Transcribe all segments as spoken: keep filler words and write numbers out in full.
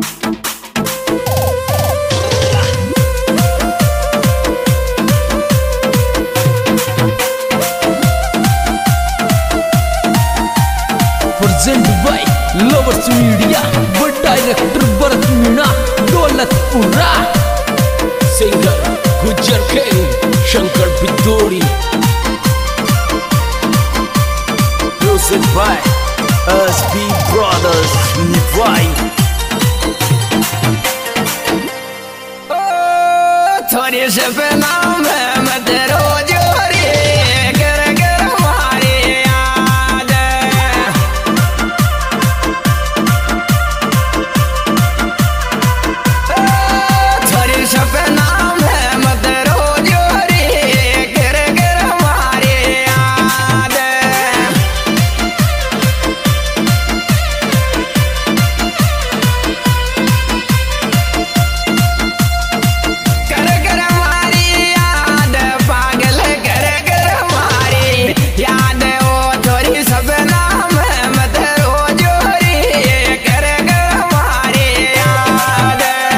Present by lovers media व director Bharat Meena Daulatpura. Singer Gujjar king Shankar Pitodi. Music by S B brothers निभाई। थोड़ी से पे नाम है मैं तेरो जोरी कर कर हमारी याद। थोड़ी से पे नाम है मैं तेरो जोरी कर कर हमारी याद। कर कर हमारी याद पागल कर कर हमारी याद। वो थोड़ी सब नाम है मैं तेरो जोरी कर कर हमारी याद।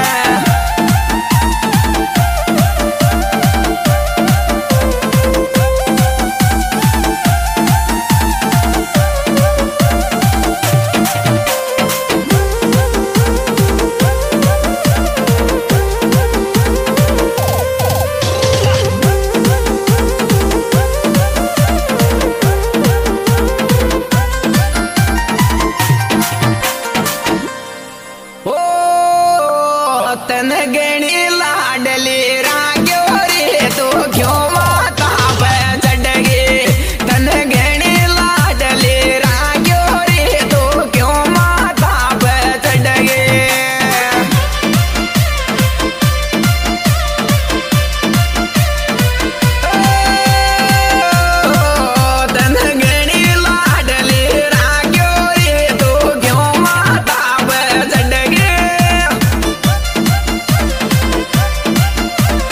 ओ तन गणी लाडली राग्योरी तू क्यों माता पे चढ़ गई। तन गणी लाडली राग्योरी तू क्यों माता पे चढ़ गई। तन गणी लाडली राग्योरी तू क्यों माता पे चढ़ गई।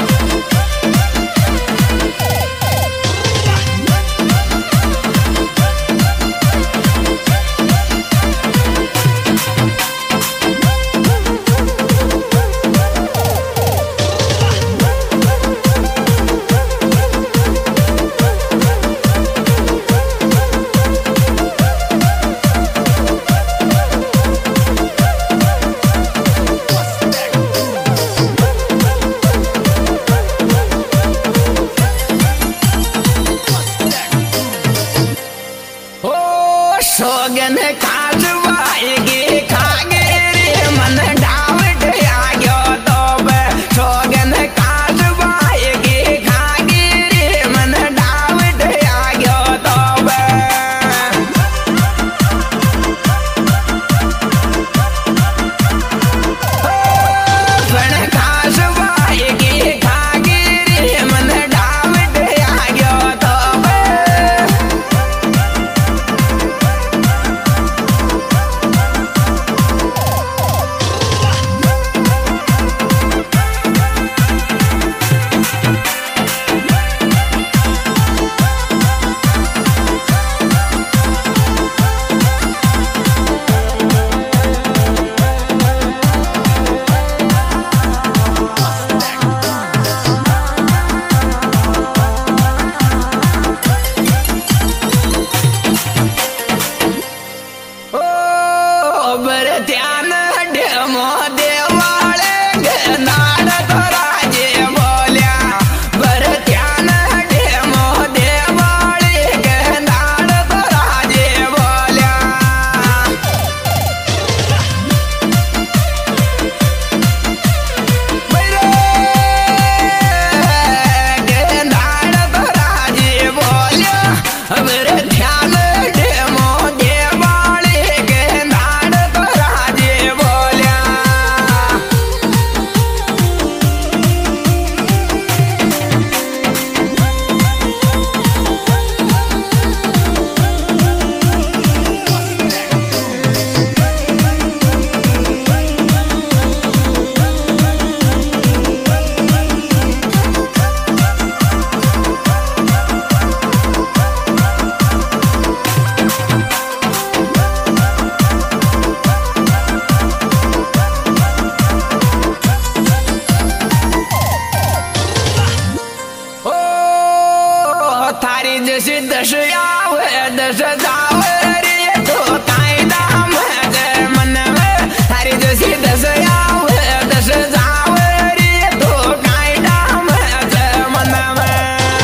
दस जावरी तो कायदा माझे मन में हरी जशी दस याव दस जावरी तो कायदा माझे मन में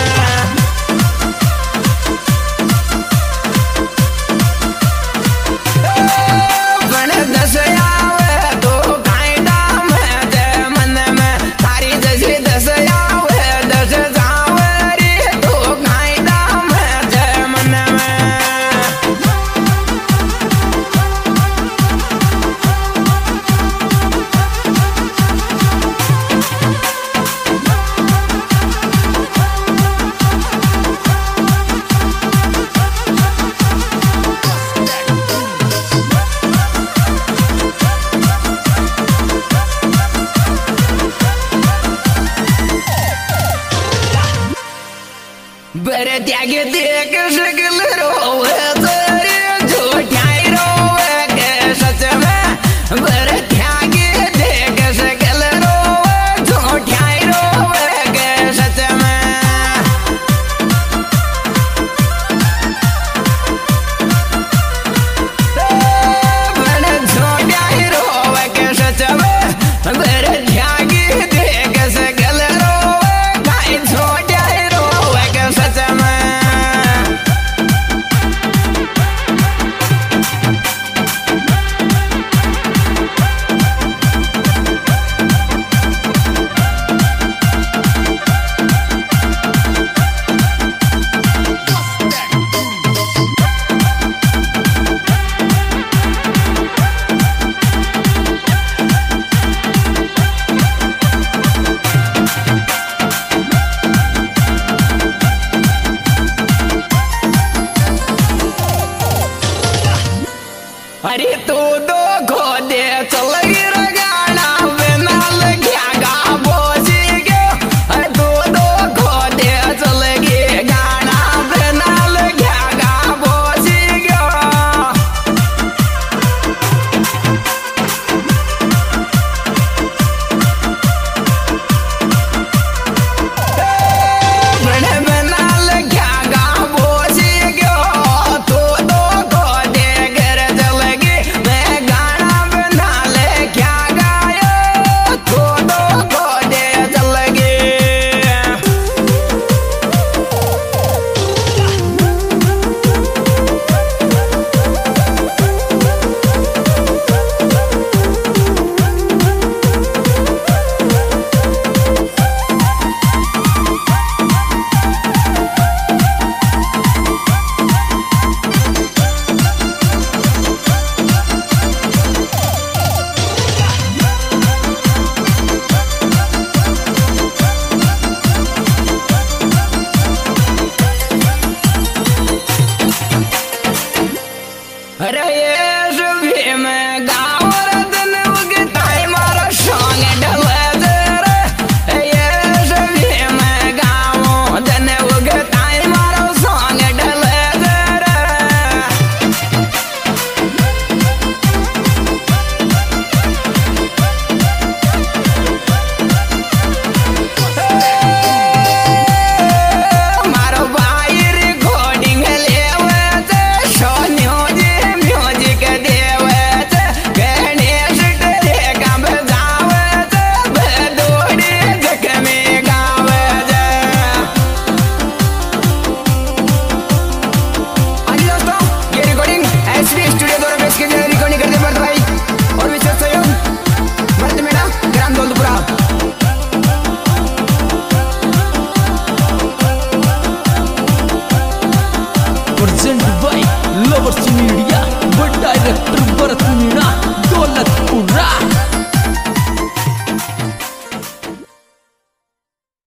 पण दस याव तो कायदा माझे मन में हरी जशी दस याव दस जावरी तो कायदा माझे मन में बर त्याग देख